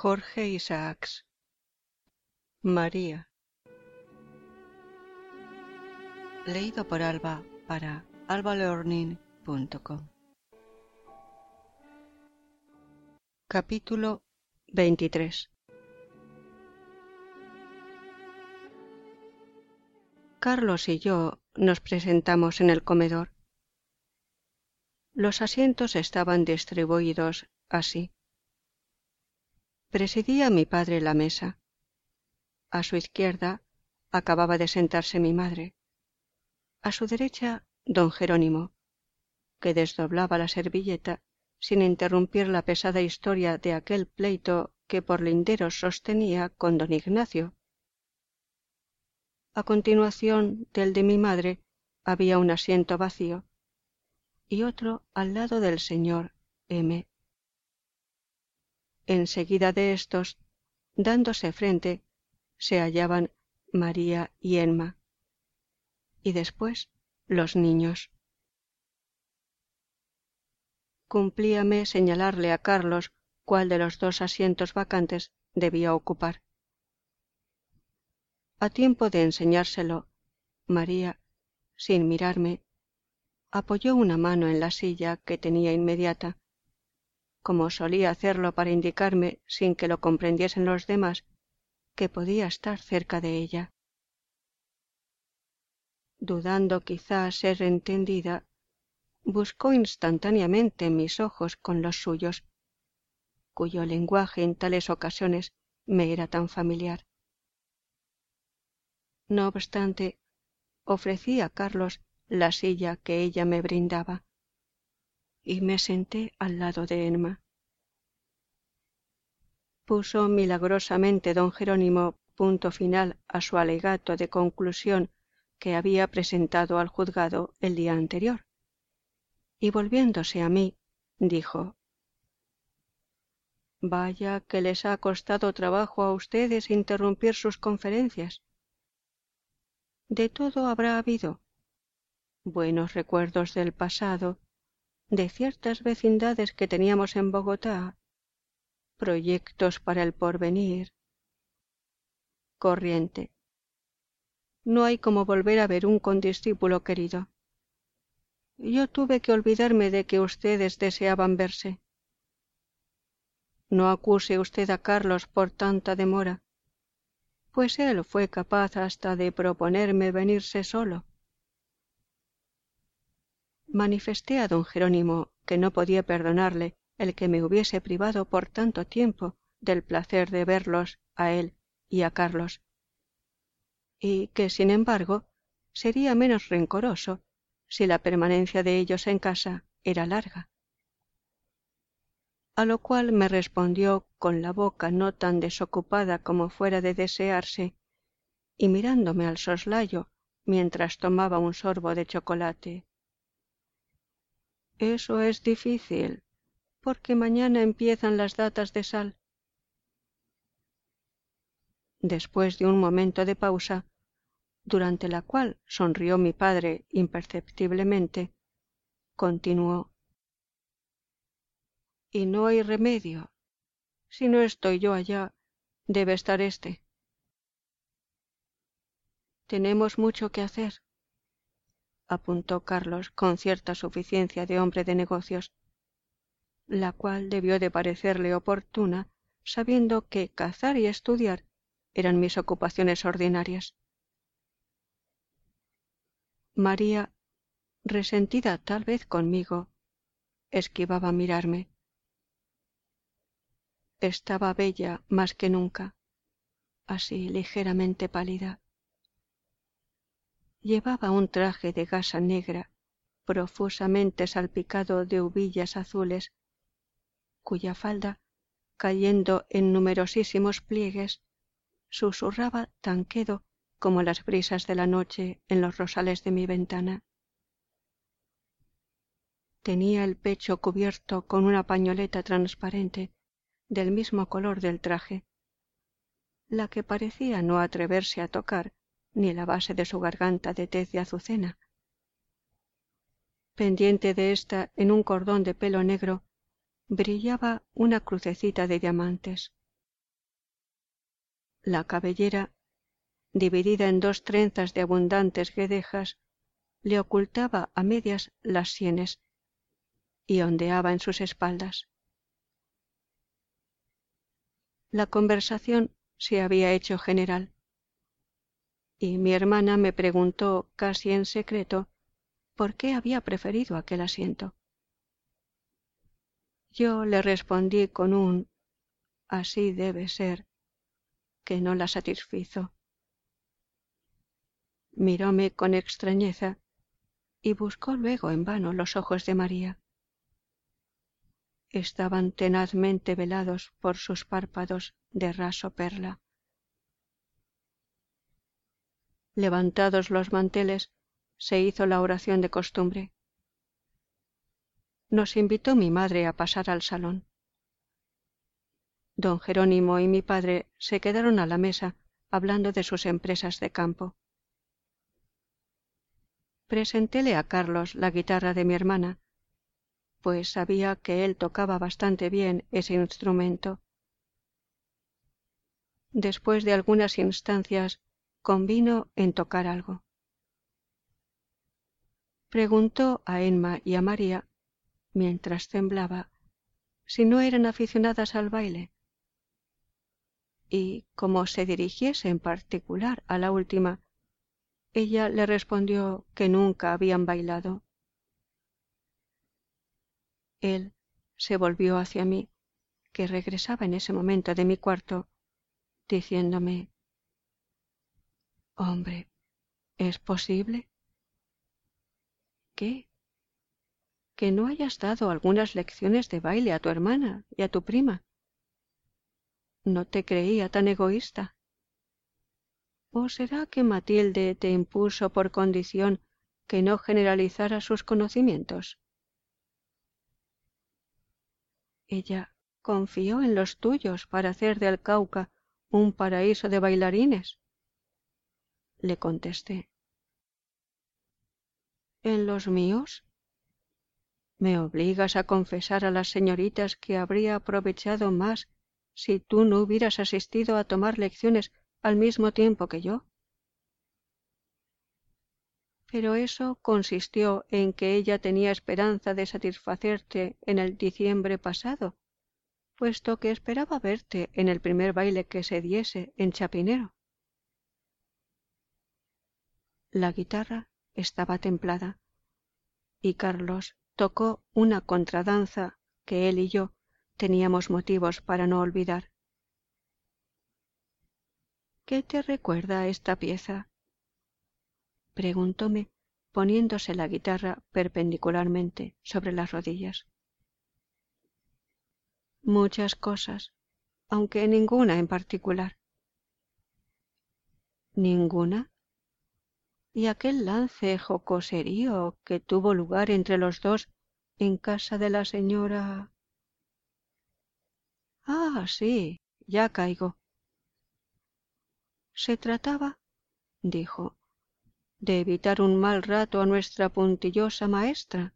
Jorge Isaacs. María. Leído por Alba para albalearning.com. Capítulo 23. Carlos y yo nos presentamos en el comedor. Los asientos estaban distribuidos así. Presidía mi padre la mesa. A su izquierda acababa de sentarse mi madre. A su derecha, don Jerónimo, que desdoblaba la servilleta sin interrumpir la pesada historia de aquel pleito que por linderos sostenía con don Ignacio. A continuación del de mi madre había un asiento vacío y otro al lado del señor M. Enseguida de estos, dándose frente, se hallaban María y Emma, y después los niños. Cumplíame señalarle a Carlos cuál de los dos asientos vacantes debía ocupar. A tiempo de enseñárselo, María, sin mirarme, apoyó una mano en la silla que tenía inmediata, como solía hacerlo para indicarme, sin que lo comprendiesen los demás, que podía estar cerca de ella. Dudando quizá ser entendida, buscó instantáneamente mis ojos con los suyos, cuyo lenguaje en tales ocasiones me era tan familiar. No obstante, ofrecí a Carlos la silla que ella me brindaba, y me senté al lado de Emma. Puso milagrosamente don Jerónimo punto final a su alegato de conclusión que había presentado al juzgado el día anterior, y volviéndose a mí, dijo: «Vaya que les ha costado trabajo a ustedes interrumpir sus conferencias. De todo habrá habido: buenos recuerdos del pasado, de ciertas vecindades que teníamos en Bogotá, proyectos para el porvenir. Corriente. No hay como volver a ver un condiscípulo querido. Yo tuve que olvidarme de que ustedes deseaban verse. No acuse usted a Carlos por tanta demora, pues él fue capaz hasta de proponerme venirse solo». Manifesté a don Jerónimo que no podía perdonarle el que me hubiese privado por tanto tiempo del placer de verlos a él y a Carlos, y que, sin embargo, sería menos rencoroso si la permanencia de ellos en casa era larga. A lo cual me respondió con la boca no tan desocupada como fuera de desearse, y mirándome al soslayo mientras tomaba un sorbo de chocolate: «Eso es difícil, porque mañana empiezan las datas de sal». Después de un momento de pausa, durante la cual sonrió mi padre imperceptiblemente, continuó: «Y no hay remedio. Si no estoy yo allá, debe estar éste. Tenemos mucho que hacer», apuntó Carlos con cierta suficiencia de hombre de negocios, la cual debió de parecerle oportuna, sabiendo que cazar y estudiar eran mis ocupaciones ordinarias. María, resentida tal vez conmigo, esquivaba mirarme. Estaba bella más que nunca, así ligeramente pálida. Llevaba un traje de gasa negra, profusamente salpicado de hubillas azules, cuya falda, cayendo en numerosísimos pliegues, susurraba tan quedo como las brisas de la noche en los rosales de mi ventana. Tenía el pecho cubierto con una pañoleta transparente del mismo color del traje, la que parecía no atreverse a tocar ni la base de su garganta de tez de azucena. Pendiente de ésta, en un cordón de pelo negro, brillaba una crucecita de diamantes. La cabellera, dividida en 2 trenzas de abundantes guedejas, le ocultaba a medias las sienes y ondeaba en sus espaldas. La conversación se había hecho general, y mi hermana me preguntó casi en secreto por qué había preferido aquel asiento. Yo le respondí con un «así debe ser», que no la satisfizo. Miróme con extrañeza y buscó luego en vano los ojos de María. Estaban tenazmente velados por sus párpados de raso perla. Levantados los manteles, se hizo la oración de costumbre. Nos invitó mi madre a pasar al salón. Don Jerónimo y mi padre se quedaron a la mesa hablando de sus empresas de campo. Presentéle a Carlos la guitarra de mi hermana, pues sabía que él tocaba bastante bien ese instrumento. Después de algunas instancias, convino en tocar algo. Preguntó a Emma y a María, mientras temblaba, si no eran aficionadas al baile, y como se dirigiese en particular a la última, ella le respondió que nunca habían bailado. Él se volvió hacia mí, que regresaba en ese momento de mi cuarto, diciéndome: «Hombre, ¿es posible?» «¿Qué? ¿Que no hayas dado algunas lecciones de baile a tu hermana y a tu prima? No te creía tan egoísta. ¿O será que Matilde te impuso por condición que no generalizara sus conocimientos?» «Ella confió en los tuyos para hacer del Cauca un paraíso de bailarines», le contesté. «¿En los míos? Me obligas a confesar a las señoritas que habría aprovechado más si tú no hubieras asistido a tomar lecciones al mismo tiempo que yo». «Pero eso consistió en que ella tenía esperanza de satisfacerte en el diciembre pasado, puesto que esperaba verte en el primer baile que se diese en Chapinero». La guitarra estaba templada, y Carlos tocó una contradanza que él y yo teníamos motivos para no olvidar. «¿Qué te recuerda esta pieza?», preguntóme, poniéndose la guitarra perpendicularmente sobre las rodillas. «Muchas cosas, aunque ninguna en particular». «¿Ninguna? ¿Y aquel lance jocoserío que tuvo lugar entre los dos en casa de la señora...?» «Ah, sí, ya caigo». «Se trataba», dijo, «de evitar un mal rato a nuestra puntillosa maestra.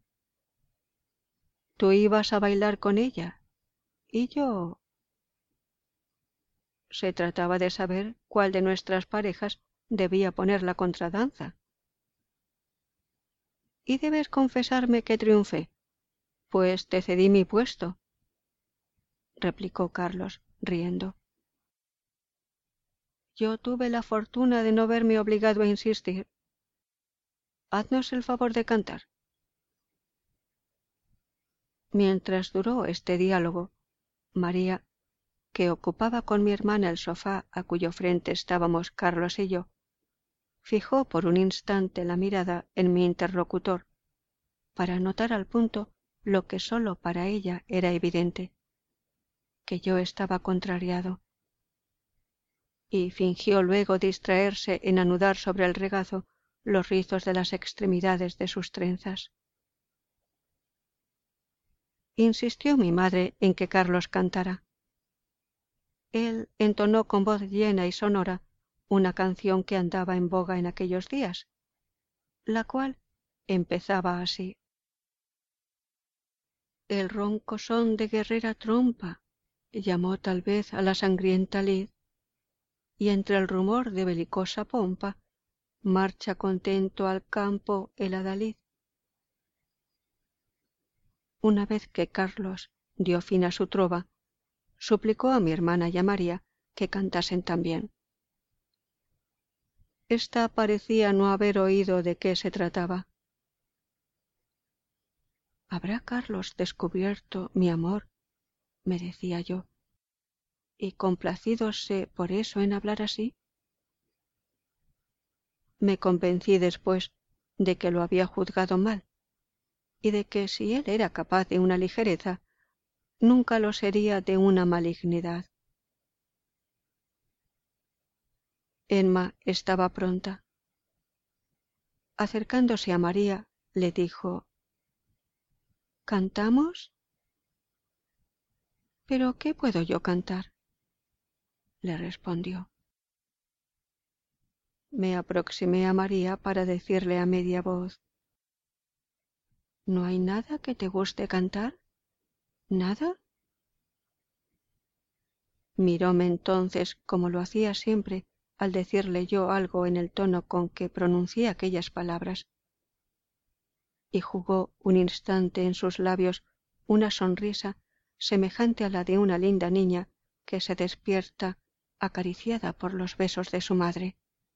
Tú ibas a bailar con ella, y yo...». Se trataba de saber cuál de nuestras parejas debía poner la contradanza. «Y debes confesarme que triunfé, pues te cedí mi puesto», replicó Carlos, riendo. «Yo tuve la fortuna de no verme obligado a insistir. Haznos el favor de cantar». Mientras duró este diálogo, María, que ocupaba con mi hermana el sofá a cuyo frente estábamos Carlos y yo, fijó por un instante la mirada en mi interlocutor, para notar al punto lo que sólo para ella era evidente, que yo estaba contrariado, y fingió luego distraerse en anudar sobre el regazo los rizos de las extremidades de sus trenzas. Insistió mi madre en que Carlos cantara. Él entonó con voz llena y sonora una canción que andaba en boga en aquellos días, la cual empezaba así: «El ronco son de guerrera trompa llamó tal vez a la sangrienta lid, y entre el rumor de belicosa pompa marcha contento al campo el adalid. Una vez que Carlos dio fin a su trova, suplicó a mi hermana y a María que cantasen también. Esta parecía no haber oído de qué se trataba. ¿Habrá Carlos descubierto mi amor?, me decía yo, y complacídose por eso en hablar así. Me convencí después de que lo había juzgado mal, y de que si él era capaz de una ligereza, nunca lo sería de una malignidad. Emma estaba pronta. Acercándose a María, le dijo: ¿Cantamos? ¿Pero qué puedo yo cantar?, le respondió. Me aproximé a María para decirle a media voz: ¿No hay nada que te guste cantar? ¿Nada? Miróme entonces como lo hacía siempre al decirle yo algo en el tono con que pronuncié aquellas palabras, y jugó un instante en sus labios una sonrisa semejante a la de una linda niña que se despierta acariciada por los besos de su madre.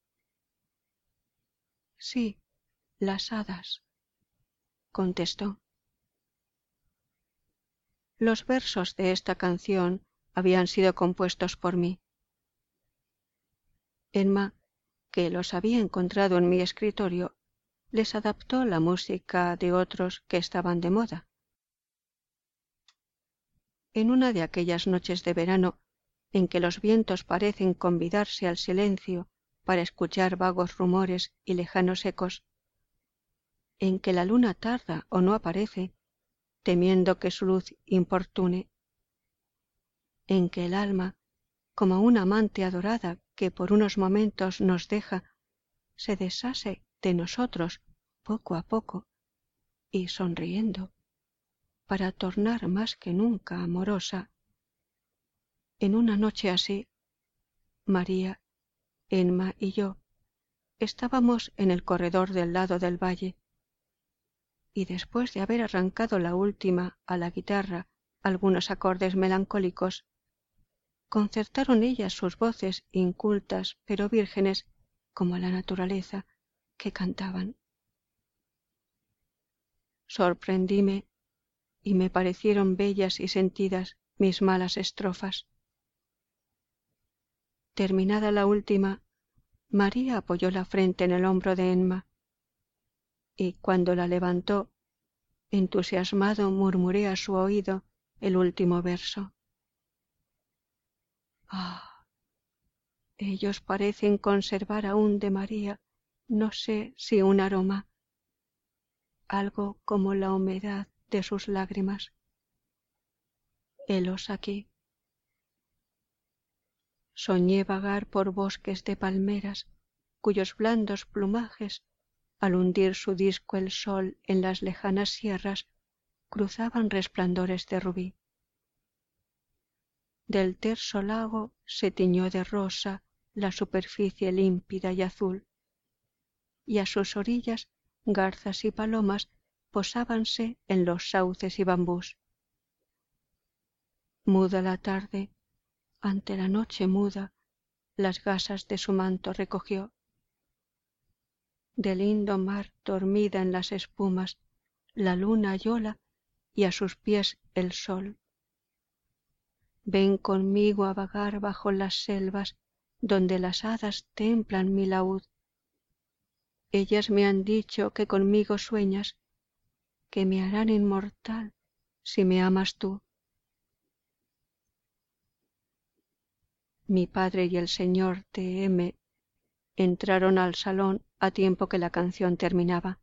Sí, las hadas, contestó. Los versos de esta canción habían sido compuestos por mí. Emma, que los había encontrado en mi escritorio, les adaptó la música de otros que estaban de moda. En una de aquellas noches de verano en que los vientos parecen convidarse al silencio para escuchar vagos rumores y lejanos ecos, en que la luna tarda o no aparece, temiendo que su luz importune, en que el alma, como una amante adorada que por unos momentos nos deja, se deshace de nosotros poco a poco y sonriendo, para tornar más que nunca amorosa. En una noche así, María, Emma y yo estábamos en el corredor del lado del valle, y después de haber arrancado la última a la guitarra algunos acordes melancólicos, concertaron ellas sus voces incultas pero vírgenes como la naturaleza, que cantaban. Sorprendíme y me parecieron bellas y sentidas mis malas estrofas. Terminada la última, María apoyó la frente en el hombro de Emma, y cuando la levantó, entusiasmado murmuré a su oído el último verso. Ah, ellos parecen conservar aún de María, no sé si un aroma, algo como la humedad de sus lágrimas. Helos aquí. Soñé vagar por bosques de palmeras, cuyos blandos plumajes, al hundir su disco el sol en las lejanas sierras, cruzaban resplandores de rubí. Del terso lago se tiñó de rosa la superficie límpida y azul, y a sus orillas garzas y palomas posábanse en los sauces y bambús. Muda la tarde, ante la noche muda, las gasas de su manto recogió. Del lindo mar dormida en las espumas, la luna hallóla y a sus pies el sol. Ven conmigo a vagar bajo las selvas donde las hadas templan mi laúd. Ellas me han dicho que conmigo sueñas, que me harán inmortal si me amas tú. Mi padre y el señor T.M. entraron al salón a tiempo que la canción terminaba.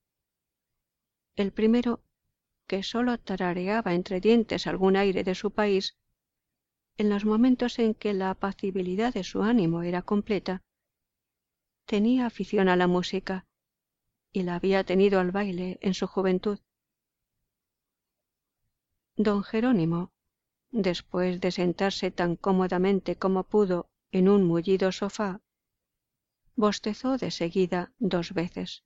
El primero, que sólo tarareaba entre dientes algún aire de su país, en los momentos en que la apacibilidad de su ánimo era completa, tenía afición a la música y la había tenido al baile en su juventud. Don Jerónimo, después de sentarse tan cómodamente como pudo en un mullido sofá, bostezó de seguida 2 veces.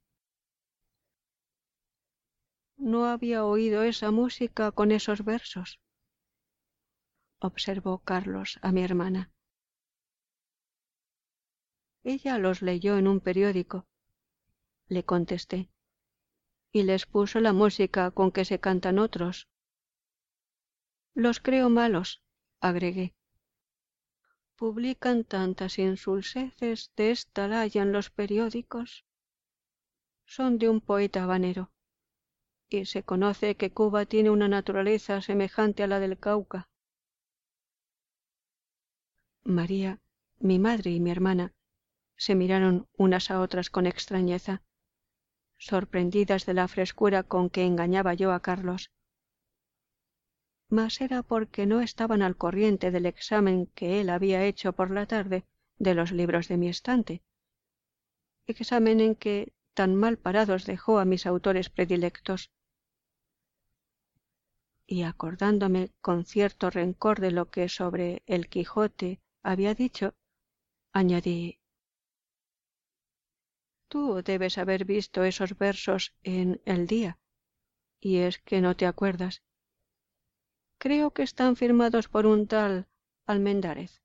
«No había oído esa música con esos versos», observó Carlos a mi hermana. «Ella los leyó en un periódico», le contesté, «y les puso la música con que se cantan otros». «Los creo malos», agregué. «Publican tantas insulseces de esta laya en los periódicos. Son de un poeta habanero, y se conoce que Cuba tiene una naturaleza semejante a la del Cauca». María, mi madre y mi hermana se miraron unas a otras con extrañeza, sorprendidas de la frescura con que engañaba yo a Carlos. Mas era porque no estaban al corriente del examen que él había hecho por la tarde de los libros de mi estante, examen en que tan mal parados dejó a mis autores predilectos. Y acordándome con cierto rencor de lo que sobre el Quijote había dicho, añadí: «Tú debes haber visto esos versos en El Día, y es que no te acuerdas. Creo que están firmados por un tal Almendarez».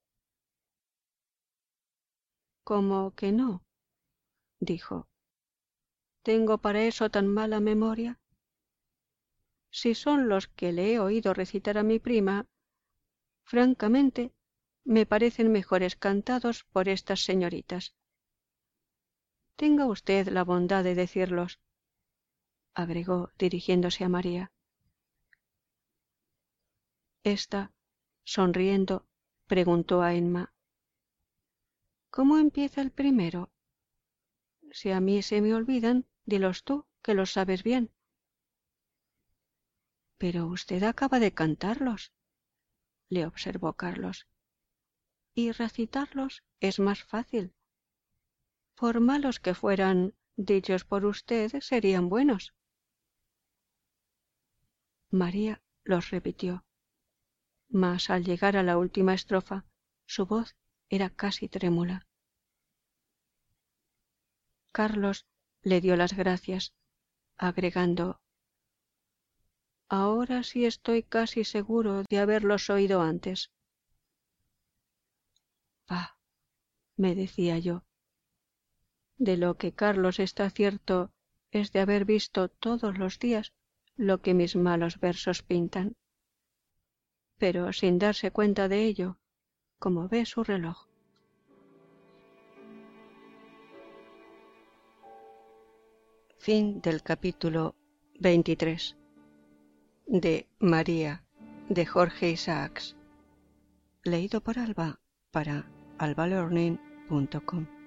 «¿Cómo que no?», dijo. «¿Tengo para eso tan mala memoria? Si son los que le he oído recitar a mi prima, francamente, me parecen mejores cantados por estas señoritas. Tenga usted la bondad de decirlos», agregó dirigiéndose a María. Esta, sonriendo, preguntó a Emma: «¿Cómo empieza el primero? Si a mí se me olvidan, dilos tú, que los sabes bien». «Pero usted acaba de cantarlos», le observó Carlos, «y recitarlos es más fácil. Por malos que fueran, dichos por usted serían buenos». María los repitió, mas al llegar a la última estrofa su voz era casi trémula. Carlos le dio las gracias, agregando: «Ahora sí estoy casi seguro de haberlos oído antes». «Ah», me decía yo, «de lo que Carlos está cierto es de haber visto todos los días lo que mis malos versos pintan». Pero sin darse cuenta de ello, como ve su reloj. Fin del capítulo 23 de María, de Jorge Isaacs. Leído por Alba para albalearning.com.